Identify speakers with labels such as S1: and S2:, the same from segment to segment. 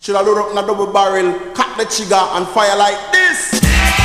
S1: Should I load up in a double barrel, cut the trigger and fire like this?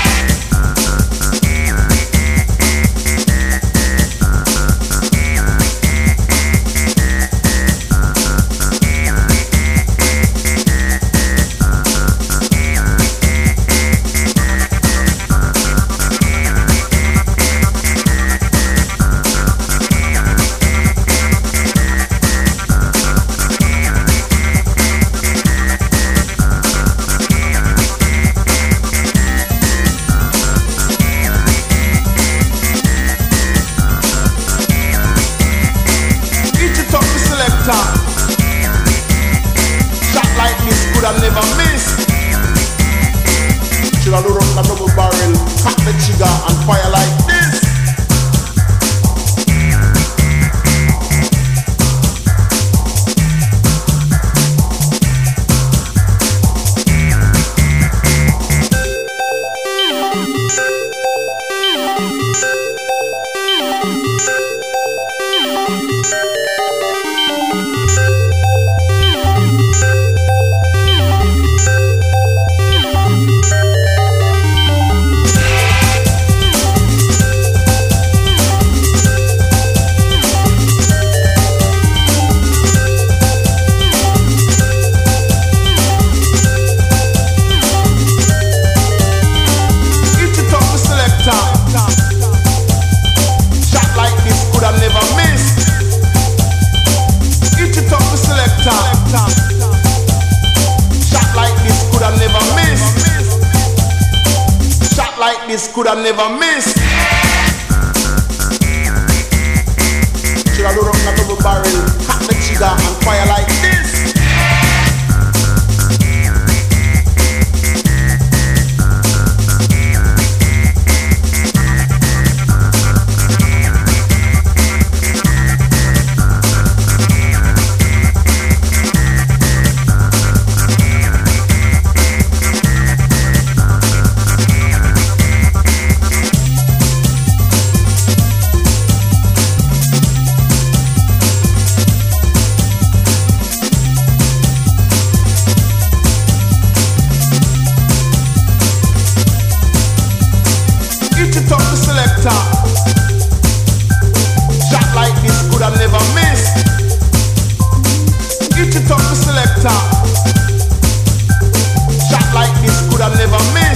S1: Shot like this could have never missed. Should I load up a double barrel, cut the trigger and fire like this? This could have never missed. Should I load up in a double barrel, cut the trigger and fire like this? Shot like this could have never missed. Get it up the selector. Shot like this could have never missed.